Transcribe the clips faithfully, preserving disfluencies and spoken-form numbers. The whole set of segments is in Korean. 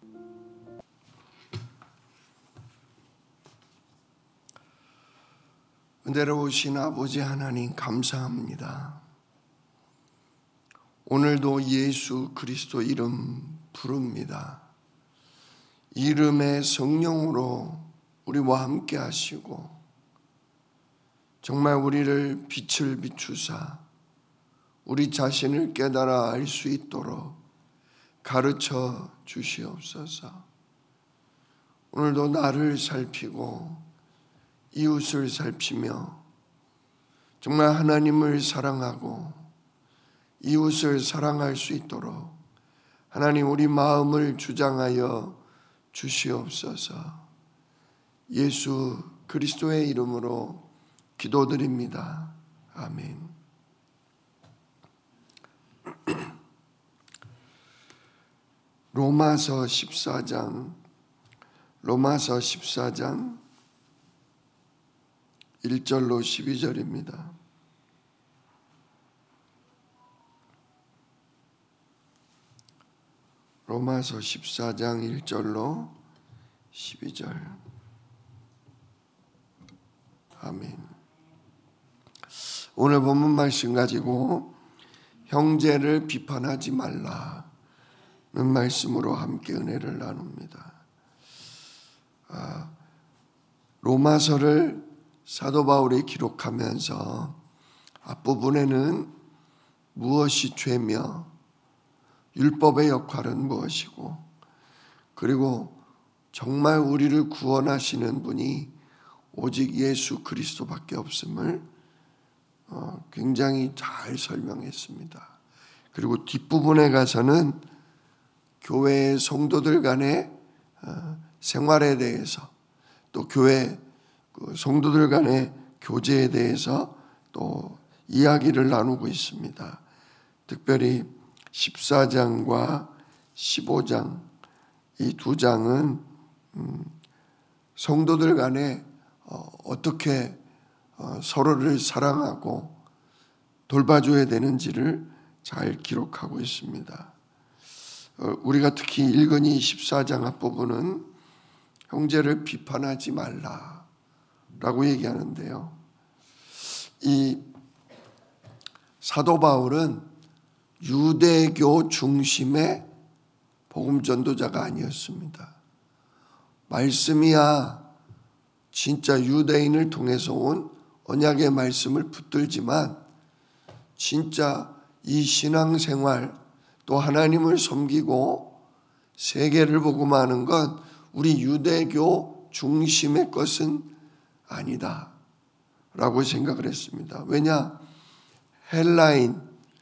은혜로우신 아버지 하나님 감사합니다. 오늘도 예수 그리스도 이름 부릅니다. 이름의 성령으로 우리와 함께 하시고 정말 우리를 빛을 비추사 우리 자신을 깨달아 알 수 있도록 가르쳐 주시옵소서. 오늘도 나를 살피고 이웃을 살피며 정말 하나님을 사랑하고 이웃을 사랑할 수 있도록 하나님 우리 마음을 주장하여 주시옵소서. 예수 그리스도의 이름으로 기도드립니다. 아멘. 로마서 십사 장 로마서 십사 장 일 절로 십이 절입니다. 로마서 십사 장 일 절로 십이 절. 아멘. 오늘 본문 말씀 가지고 형제를 비판하지 말라는 말씀으로 함께 은혜를 나눕니다. 아, 로마서를 사도 바울이 기록하면서 앞부분에는 무엇이 죄며 율법의 역할은 무엇이고 그리고 정말 우리를 구원하시는 분이 오직 예수 그리스도밖에 없음을 굉장히 잘 설명했습니다. 그리고 뒷부분에 가서는 교회의 성도들 간의 생활에 대해서 또 교회 성도들 간의 교제에 대해서 또 이야기를 나누고 있습니다. 특별히 십사 장과 십오 장 이 두 장은 성도들 간에 어떻게 서로를 사랑하고 돌봐줘야 되는지를 잘 기록하고 있습니다. 우리가 특히 읽은 이 십사 장 앞부분은 형제를 비판하지 말라 라고 얘기하는데요. 이 사도 바울은 유대교 중심의 복음 전도자가 아니었습니다. 말씀이야 진짜 유대인을 통해서 온 언약의 말씀을 붙들지만 진짜 이 신앙생활 또 하나님을 섬기고 세계를 복음하는 건 우리 유대교 중심의 것은 아니다 라고 생각을 했습니다. 왜냐? 헬라인,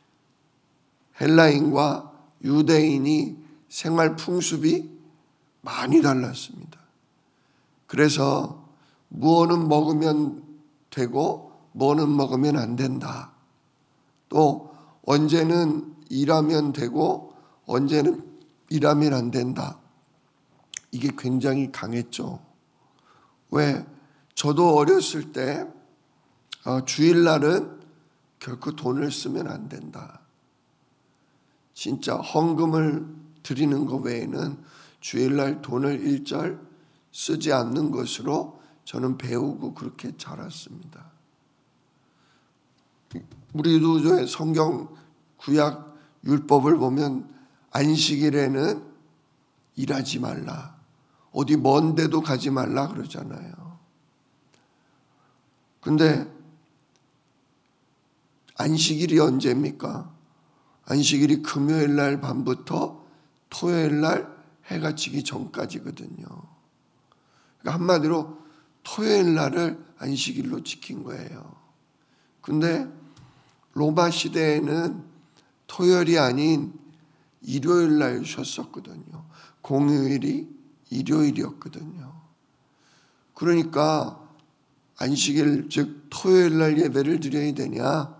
헬라인과 유대인이 생활 풍습이 많이 달랐습니다. 그래서 무엇은 먹으면 되고 뭐는 먹으면 안 된다. 또 언제는 일하면 되고 언제는 일하면 안 된다. 이게 굉장히 강했죠. 왜? 저도 어렸을 때 주일날은 결코 돈을 쓰면 안 된다. 진짜 헌금을 드리는 것 외에는 주일날 돈을 일절 쓰지 않는 것으로 저는 배우고 그렇게 자랐습니다. 우리도 성경 구약 율법을 보면 안식일에는 일하지 말라. 어디 먼 데도 가지 말라 그러잖아요. 근데 안식일이 언제입니까? 안식일이 금요일 날 밤부터 토요일 날 해가 지기 전까지거든요. 그러니까 한마디로 토요일 날을 안식일로 지킨 거예요. 근데 로마 시대에는 토요일이 아닌 일요일 날 쉬었었거든요. 공휴일이 일요일이었거든요. 그러니까 안식일 즉 토요일 날 예배를 드려야 되냐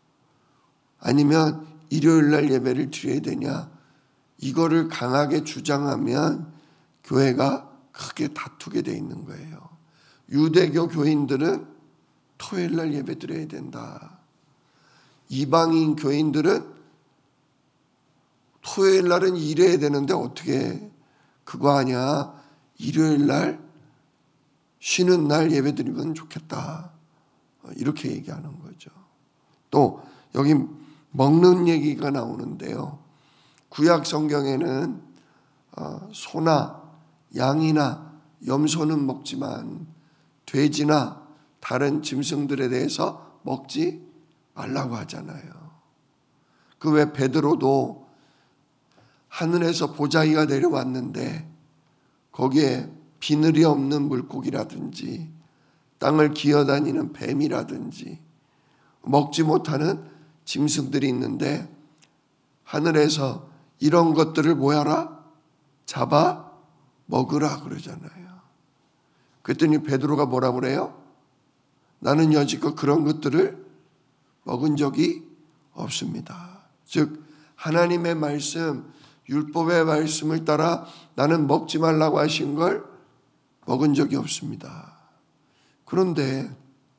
아니면 일요일 날 예배를 드려야 되냐 이거를 강하게 주장하면 교회가 크게 다투게 돼 있는 거예요. 유대교 교인들은 토요일 날 예배 드려야 된다. 이방인 교인들은 토요일 날은 일해야 되는데 어떻게 그거 아니야. 일요일 날 쉬는 날 예배드리면 좋겠다. 이렇게 얘기하는 거죠. 또 여기 먹는 얘기가 나오는데요. 구약 성경에는 소나 양이나 염소는 먹지만 돼지나 다른 짐승들에 대해서 먹지 말라고 하잖아요. 그 외 베드로도 하늘에서 보자기가 내려왔는데 거기에 비늘이 없는 물고기라든지 땅을 기어다니는 뱀이라든지 먹지 못하는 짐승들이 있는데 하늘에서 이런 것들을 뭐하라? 잡아 먹으라 그러잖아요. 그랬더니 베드로가 뭐라 그래요? 나는 여지껏 그런 것들을 먹은 적이 없습니다. 즉 하나님의 말씀, 율법의 말씀을 따라 나는 먹지 말라고 하신 걸 먹은 적이 없습니다. 그런데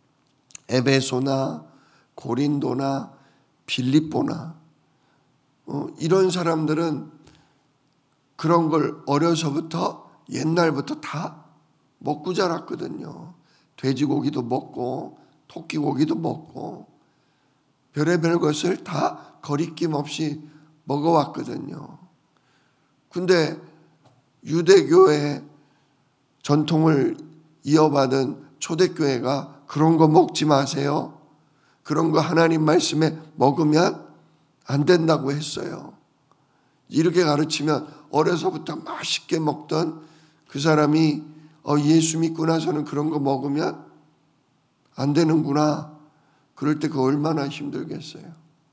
에베소나 고린도나 빌립보나 어, 이런 사람들은 그런 걸 어려서부터 옛날부터 다 먹고 자랐거든요. 돼지고기도 먹고 토끼고기도 먹고 별의별 것을 다 거리낌 없이 먹어왔거든요. 근데 유대교의 전통을 이어받은 초대교회가 그런 거 먹지 마세요. 그런 거 하나님 말씀에 먹으면 안 된다고 했어요. 이렇게 가르치면 어려서부터 맛있게 먹던 그 사람이 어, 예수 믿고 나서는 그런 거 먹으면 안 되는구나. 그럴 때 그 얼마나 힘들겠어요.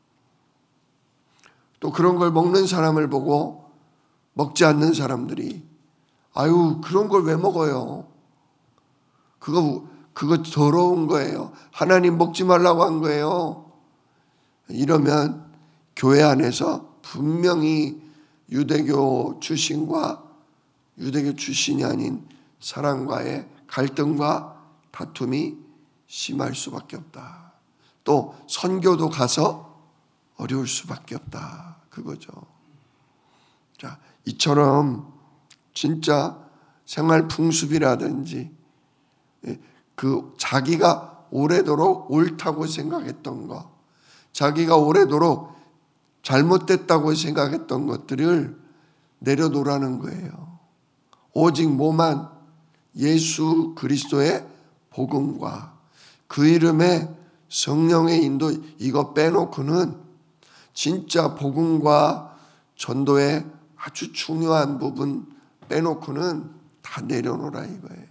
또 그런 걸 먹는 사람을 보고 먹지 않는 사람들이 아유 그런 걸 왜 먹어요? 그거 그거 더러운 거예요. 하나님 먹지 말라고 한 거예요. 이러면 교회 안에서 분명히 유대교 출신과 유대교 출신이 아닌 사람과의 갈등과 다툼이 심할 수밖에 없다. 또 선교도 가서 어려울 수밖에 없다. 그거죠. 자, 이처럼 진짜 생활 풍습이라든지 그 자기가 오래도록 옳다고 생각했던 거, 자기가 오래도록 잘못됐다고 생각했던 것들을 내려놓으라는 거예요. 오직 뭐만 예수 그리스도의 복음과 그 이름의 성령의 인도 이거 빼놓고는 진짜 복음과 전도의 아주 중요한 부분 빼놓고는 다 내려놓으라 이거예요.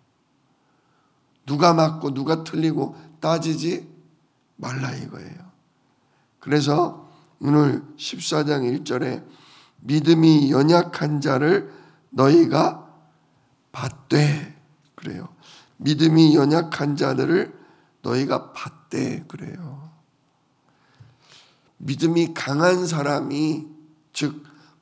누가 맞고 누가 틀리고 따지지 말라 이거예요. 그래서 오늘 십사 장 일 절에 믿음이 연약한 자를 너희가 받되 그래요. 믿음이 연약한 자들을 너희가 받되 그래요. 믿음이 강한 사람이 즉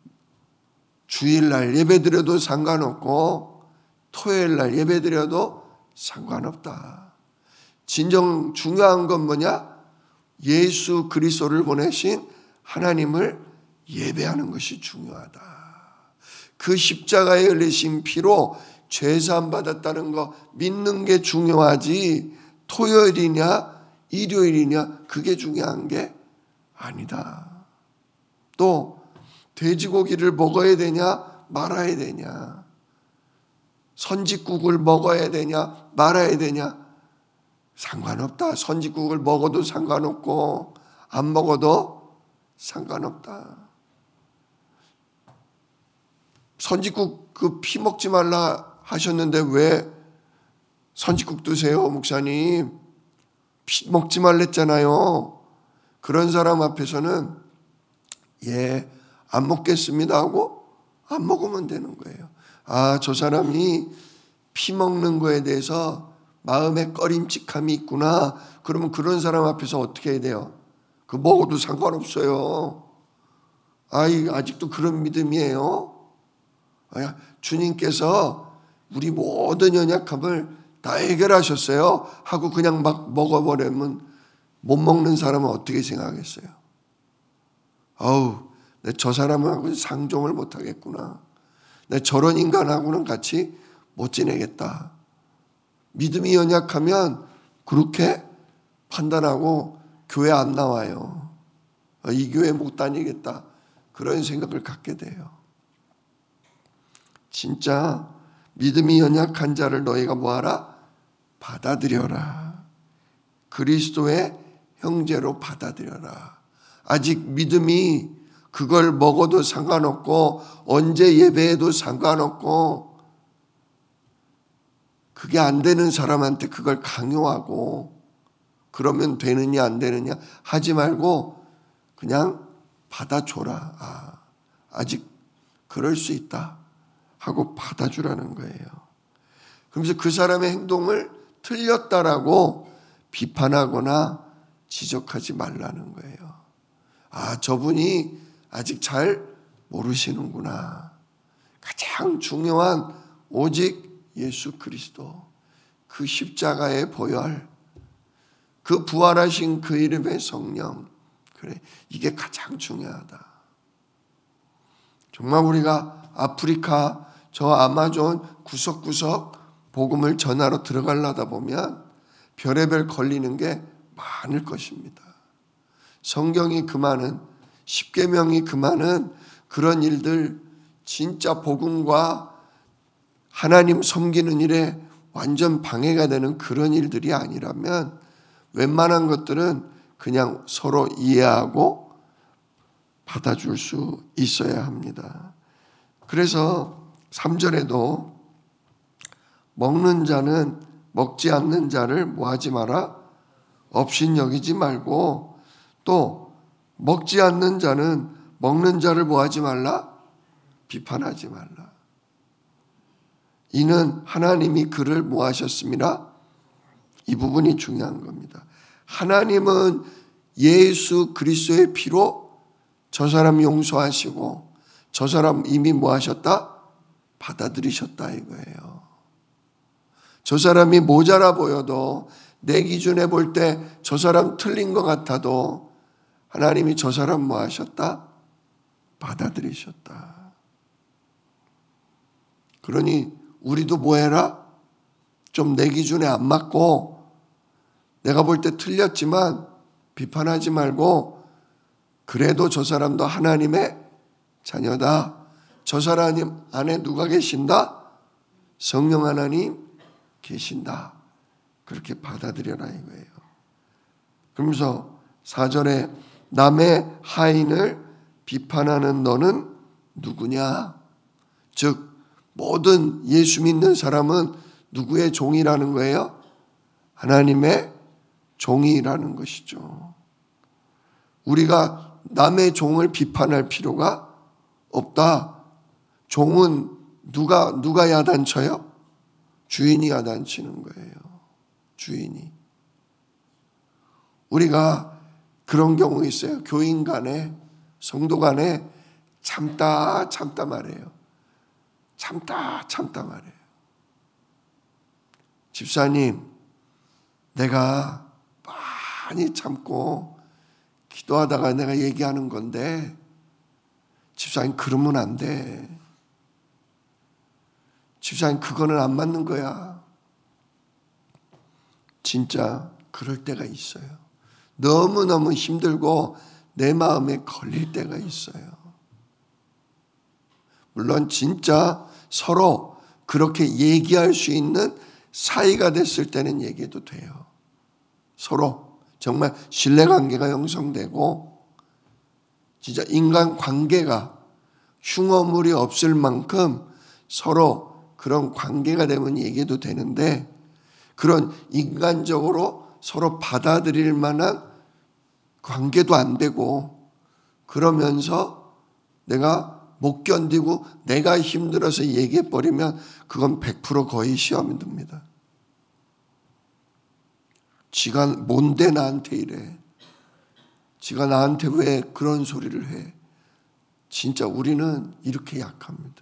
주일날 예배드려도 상관없고 토요일날 예배드려도 상관없다. 진정 중요한 건 뭐냐? 예수 그리스도를 보내신 하나님을 예배하는 것이 중요하다. 그 십자가에 흘리신 피로 죄사함 받았다는 거 믿는 게 중요하지 토요일이냐 일요일이냐 그게 중요한 게 아니다. 또 돼지고기를 먹어야 되냐 말아야 되냐 선짓국을 먹어야 되냐 말아야 되냐 상관없다. 선짓국을 먹어도 상관없고 안 먹어도 상관없다. 선짓국 그 피 먹지 말라 하셨는데 왜 선짓국 드세요 목사님? 피 먹지 말랬잖아요. 그런 사람 앞에서는 예, 안 먹겠습니다 하고 안 먹으면 되는 거예요. 아, 저 사람이 피 먹는 거에 대해서 마음에 꺼림칙함이 있구나. 그러면 그런 사람 앞에서 어떻게 해야 돼요? 그 먹어도 상관없어요. 아이, 아직도 그런 믿음이에요. 아, 주님께서 우리 모든 연약함을 다 해결하셨어요 하고 그냥 막 먹어버리면 못 먹는 사람은 어떻게 생각하겠어요? 아우, 내 저 사람하고 상종을 못하겠구나. 내 저런 인간하고는 같이 못 지내겠다. 믿음이 연약하면 그렇게 판단하고 교회 안 나와요. 이 교회 못 다니겠다. 그런 생각을 갖게 돼요. 진짜 믿음이 연약한 자를 너희가 뭐하라? 받아들여라. 그리스도의 형제로 받아들여라. 아직 믿음이 그걸 먹어도 상관없고 언제 예배해도 상관없고 그게 안 되는 사람한테 그걸 강요하고 그러면 되느냐 안 되느냐 하지 말고 그냥 받아줘라. 아, 아직 그럴 수 있다 하고 받아주라는 거예요. 그러면서 그 사람의 행동을 틀렸다라고 비판하거나 지적하지 말라는 거예요. 아, 저분이 아직 잘 모르시는구나. 가장 중요한 오직 예수 그리스도, 그 십자가의 보혈, 그 부활하신 그 이름의 성령, 그래, 이게 가장 중요하다. 정말 우리가 아프리카 저 아마존 구석구석 복음을 전하러 들어가려다 보면 별의별 걸리는 게 많을 것입니다. 성경이 그 많은, 십계명이 그 많은 그런 일들, 진짜 복음과 하나님 섬기는 일에 완전 방해가 되는 그런 일들이 아니라면 웬만한 것들은 그냥 서로 이해하고 받아줄 수 있어야 합니다. 그래서 삼 절에도 먹는 자는 먹지 않는 자를 뭐하지 마라? 업신여기지 말고, 또 먹지 않는 자는 먹는 자를 뭐하지 말라? 비판하지 말라. 이는 하나님이 그를 뭐하셨습니다? 이 부분이 중요한 겁니다. 하나님은 예수 그리스도의 피로 저 사람 용서하시고 저 사람 이미 뭐하셨다? 받아들이셨다 이거예요. 저 사람이 모자라 보여도 내 기준에 볼 때 저 사람 틀린 것 같아도 하나님이 저 사람 뭐 하셨다? 받아들이셨다. 그러니 우리도 뭐 해라? 좀 내 기준에 안 맞고 내가 볼 때 틀렸지만 비판하지 말고 그래도 저 사람도 하나님의 자녀다. 저 사람 안에 누가 계신다? 성령 하나님 계신다. 그렇게 받아들여라 이거예요. 그러면서 사 절에 남의 하인을 비판하는 너는 누구냐? 즉 모든 예수 믿는 사람은 누구의 종이라는 거예요? 하나님의 종이라는 것이죠. 우리가 남의 종을 비판할 필요가 없다. 종은 누가 누가 야단쳐요? 주인이 야단치는 거예요. 주인이. 우리가 그런 경우 있어요. 교인 간에, 성도 간에 참다 참다 말해요. 참다 참다 말해요. 집사님, 내가 많이 참고 기도하다가 내가 얘기하는 건데 집사님 그러면 안 돼. 집사님 그거는 안 맞는 거야. 진짜 그럴 때가 있어요. 너무너무 힘들고 내 마음에 걸릴 때가 있어요. 물론 진짜 서로 그렇게 얘기할 수 있는 사이가 됐을 때는 얘기해도 돼요. 서로 정말 신뢰관계가 형성되고 진짜 인간관계가 흉어물이 없을 만큼 서로 그런 관계가 되면 얘기해도 되는데 그런 인간적으로 서로 받아들일 만한 관계도 안 되고 그러면서 내가 못 견디고 내가 힘들어서 얘기해버리면 그건 백 퍼센트 거의 시험이 듭니다. 지가 뭔데 나한테 이래. 지가 나한테 왜 그런 소리를 해. 진짜 우리는 이렇게 약합니다.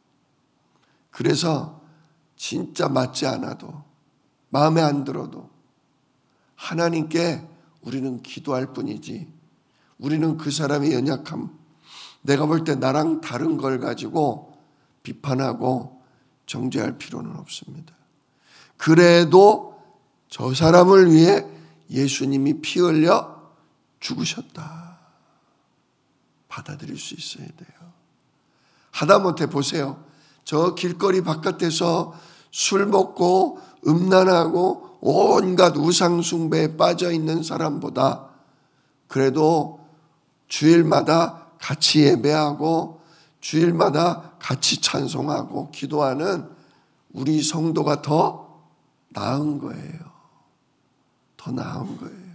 그래서 진짜 맞지 않아도 마음에 안 들어도 하나님께 우리는 기도할 뿐이지 우리는 그 사람의 연약함 내가 볼 때 나랑 다른 걸 가지고 비판하고 정죄할 필요는 없습니다. 그래도 저 사람을 위해 예수님이 피 흘려 죽으셨다. 받아들일 수 있어야 돼요. 하다못해 보세요. 저 길거리 바깥에서 술 먹고 음란하고 온갖 우상 숭배에 빠져 있는 사람보다 그래도 주일마다 같이 예배하고 주일마다 같이 찬송하고 기도하는 우리 성도가 더 나은 거예요. 더 나은 거예요.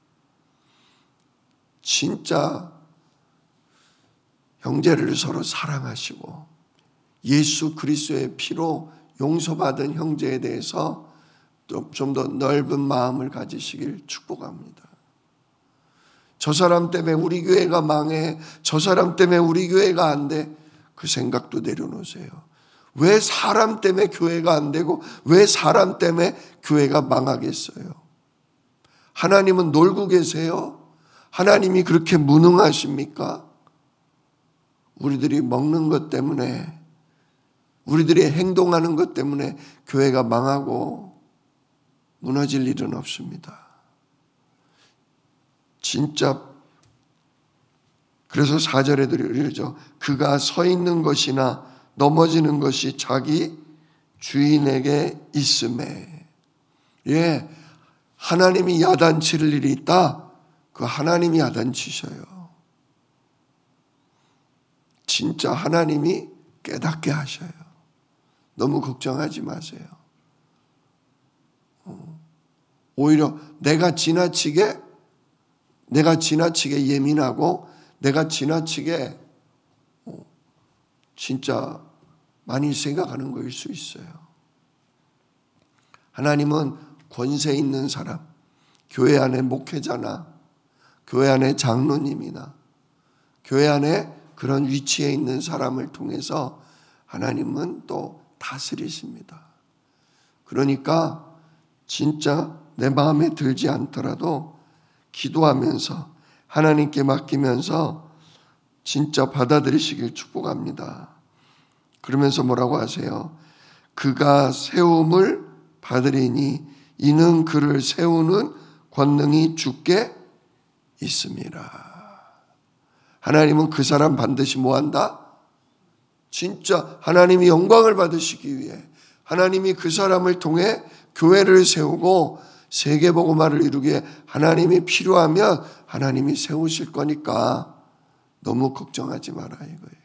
진짜 형제를 서로 사랑하시고 예수 그리스도의 피로 용서받은 형제에 대해서 좀 더 넓은 마음을 가지시길 축복합니다. 저 사람 때문에 우리 교회가 망해, 저 사람 때문에 우리 교회가 안 돼, 그 생각도 내려놓으세요. 왜 사람 때문에 교회가 안 되고 왜 사람 때문에 교회가 망하겠어요? 하나님은 놀고 계세요? 하나님이 그렇게 무능하십니까? 우리들이 먹는 것 때문에, 우리들이 행동하는 것 때문에 교회가 망하고 무너질 일은 없습니다. 진짜 그래서 사 절에도 이러죠. 그가 서 있는 것이나 넘어지는 것이 자기 주인에게 있음에. 예, 하나님이 야단칠 일이 있다. 그 하나님이 야단치셔요. 진짜 하나님이 깨닫게 하셔요. 너무 걱정하지 마세요. 오히려 내가 지나치게 내가 지나치게 예민하고 내가 지나치게 진짜 많이 생각하는 거일 수 있어요. 하나님은 권세 있는 사람, 교회 안에 목회자나 교회 안에 장로님이나 교회 안에 그런 위치에 있는 사람을 통해서 하나님은 또 다스리십니다. 그러니까 진짜 내 마음에 들지 않더라도 기도하면서 하나님께 맡기면서 진짜 받아들이시길 축복합니다. 그러면서 뭐라고 하세요? 그가 세움을 받으리니 이는 그를 세우는 권능이 주께 있음이라. 하나님은 그 사람 반드시 뭐한다? 진짜 하나님이 영광을 받으시기 위해 하나님이 그 사람을 통해 교회를 세우고 세계복음화를 이루기에 하나님이 필요하면 하나님이 세우실 거니까 너무 걱정하지 마라 이거예요.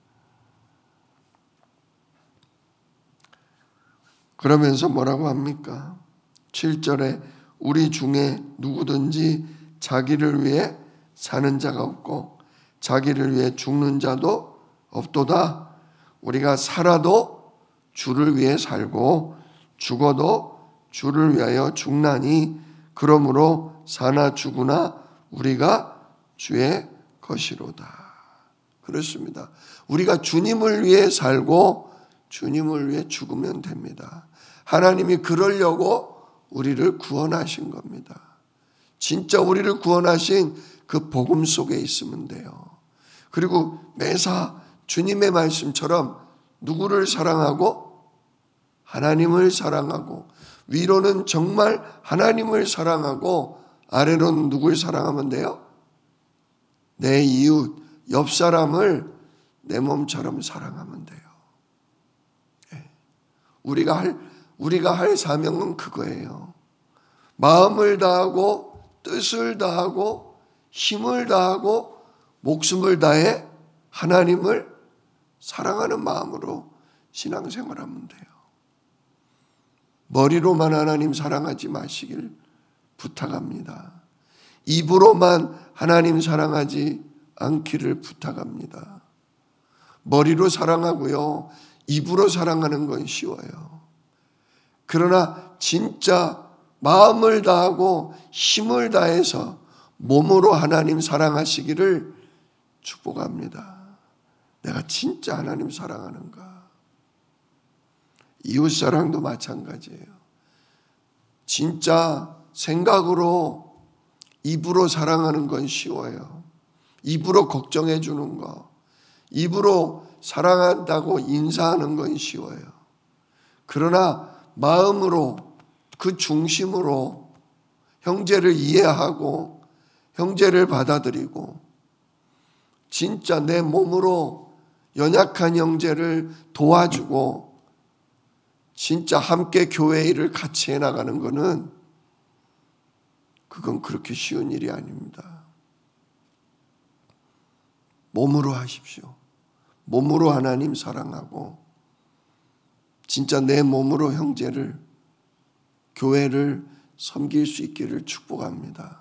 그러면서 뭐라고 합니까? 칠 절에 우리 중에 누구든지 자기를 위해 사는 자가 없고 자기를 위해 죽는 자도 없도다. 우리가 살아도 주를 위해 살고 죽어도 주를 위하여 죽나니 그러므로 사나 죽으나 우리가 주의 것이로다. 그렇습니다. 우리가 주님을 위해 살고 주님을 위해 죽으면 됩니다. 하나님이 그러려고 우리를 구원하신 겁니다. 진짜 우리를 구원하신 그 복음 속에 있으면 돼요. 그리고 매사 주님의 말씀처럼 누구를 사랑하고 하나님을 사랑하고 위로는 정말 하나님을 사랑하고 아래로는 누굴 사랑하면 돼요? 내 이웃, 옆 사람을 내 몸처럼 사랑하면 돼요. 우리가 할, 우리가 할 사명은 그거예요. 마음을 다하고 뜻을 다하고 힘을 다하고 목숨을 다해 하나님을 사랑하는 마음으로 신앙생활하면 돼요. 머리로만 하나님 사랑하지 마시길 부탁합니다. 입으로만 하나님 사랑하지 않기를 부탁합니다. 머리로 사랑하고요. 입으로 사랑하는 건 쉬워요. 그러나 진짜 마음을 다하고 힘을 다해서 몸으로 하나님 사랑하시기를 축복합니다. 내가 진짜 하나님 사랑하는가? 이웃사랑도 마찬가지예요. 진짜 생각으로 입으로 사랑하는 건 쉬워요. 입으로 걱정해 주는 거, 입으로 사랑한다고 인사하는 건 쉬워요. 그러나 마음으로 그 중심으로 형제를 이해하고 형제를 받아들이고 진짜 내 몸으로 연약한 형제를 도와주고 진짜 함께 교회 일을 같이 해나가는 것은 그건 그렇게 쉬운 일이 아닙니다. 몸으로 하십시오. 몸으로 하나님 사랑하고 진짜 내 몸으로 형제를 교회를 섬길 수 있기를 축복합니다.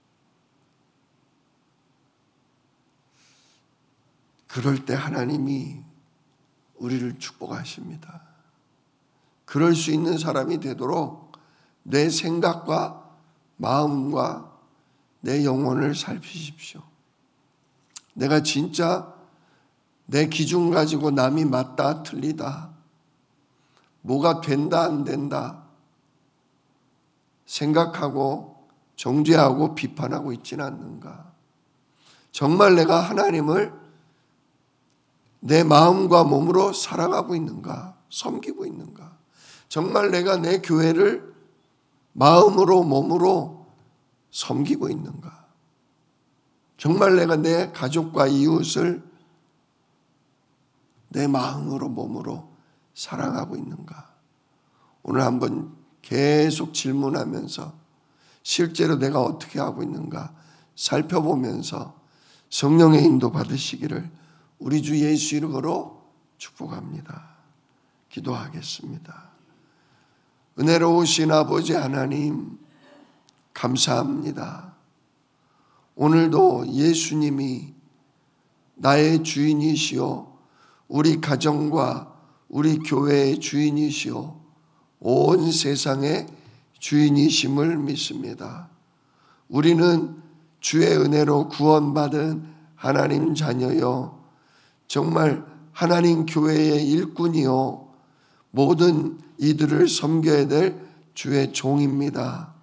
그럴 때 하나님이 우리를 축복하십니다. 그럴 수 있는 사람이 되도록 내 생각과 마음과 내 영혼을 살피십시오. 내가 진짜 내 기준 가지고 남이 맞다 틀리다 뭐가 된다 안 된다 생각하고 정죄하고 비판하고 있지는 않는가? 정말 내가 하나님을 내 마음과 몸으로 사랑하고 있는가? 섬기고 있는가? 정말 내가 내 교회를 마음으로 몸으로 섬기고 있는가? 정말 내가 내 가족과 이웃을 내 마음으로 몸으로 사랑하고 있는가? 오늘 한번 계속 질문하면서 실제로 내가 어떻게 하고 있는가 살펴보면서 성령의 인도 받으시기를 우리 주 예수 이름으로 축복합니다. 기도하겠습니다. 은혜로우신 아버지 하나님 감사합니다. 오늘도 예수님이 나의 주인이시오 우리 가정과 우리 교회의 주인이시오 온 세상의 주인이심을 믿습니다. 우리는 주의 은혜로 구원받은 하나님 자녀요 정말 하나님 교회의 일꾼이요 모든 이들을 섬겨야 될 주의 종입니다.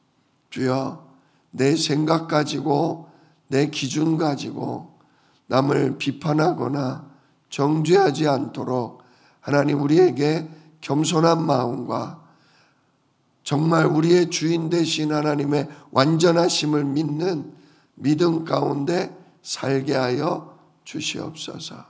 주여 내 생각 가지고 내 기준 가지고 남을 비판하거나 정죄하지 않도록 하나님 우리에게 겸손한 마음과 정말 우리의 주인 되신 하나님의 완전하심을 믿는 믿음 가운데 살게 하여 주시옵소서.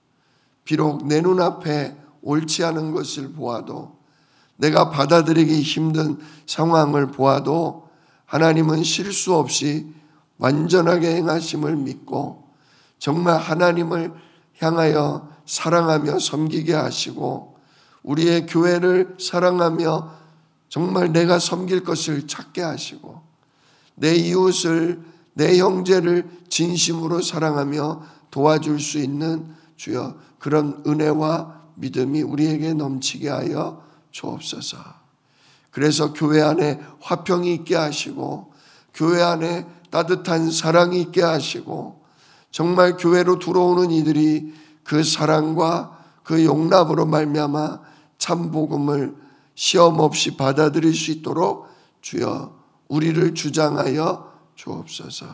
비록 내 눈앞에 옳지 않은 것을 보아도 내가 받아들이기 힘든 상황을 보아도 하나님은 실수 없이 완전하게 행하심을 믿고 정말 하나님을 향하여 사랑하며 섬기게 하시고 우리의 교회를 사랑하며 정말 내가 섬길 것을 찾게 하시고 내 이웃을 내 형제를 진심으로 사랑하며 도와줄 수 있는 주여 그런 은혜와 믿음이 우리에게 넘치게 하여 주옵소서. 그래서 교회 안에 화평이 있게 하시고 교회 안에 따뜻한 사랑이 있게 하시고 정말 교회로 들어오는 이들이 그 사랑과 그 용납으로 말미암아 참 복음을 시험 없이 받아들일 수 있도록 주여 우리를 주장하여 주옵소서.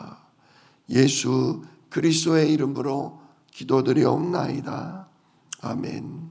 예수 그리스도의 이름으로 기도드리옵나이다. 아멘.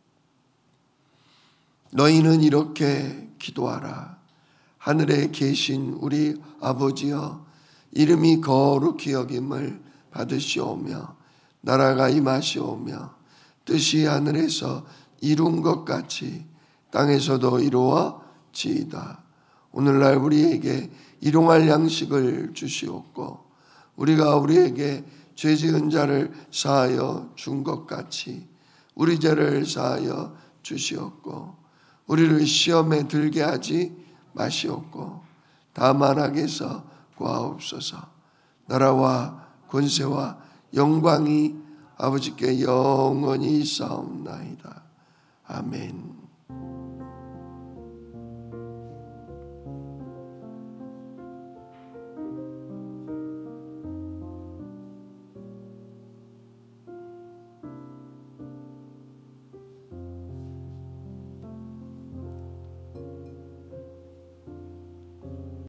너희는 이렇게 기도하라. 하늘에 계신 우리 아버지여 이름이 거룩히 여김을 받으시오며 나라가 임하시오며 뜻이 하늘에서 이룬 것 같이 땅에서도 이루어지이다. 오늘날 우리에게 일용할 양식을 주시옵고 우리가 우리에게 죄 지은 자를 사하여 준 것 같이 우리 죄를 사하여 주시옵고 우리를 시험에 들게 하지 마시옵고 다만 악에서 구하옵소서. 나라와 권세와 영광이 아버지께 영원히 있사옵나이다. 아멘.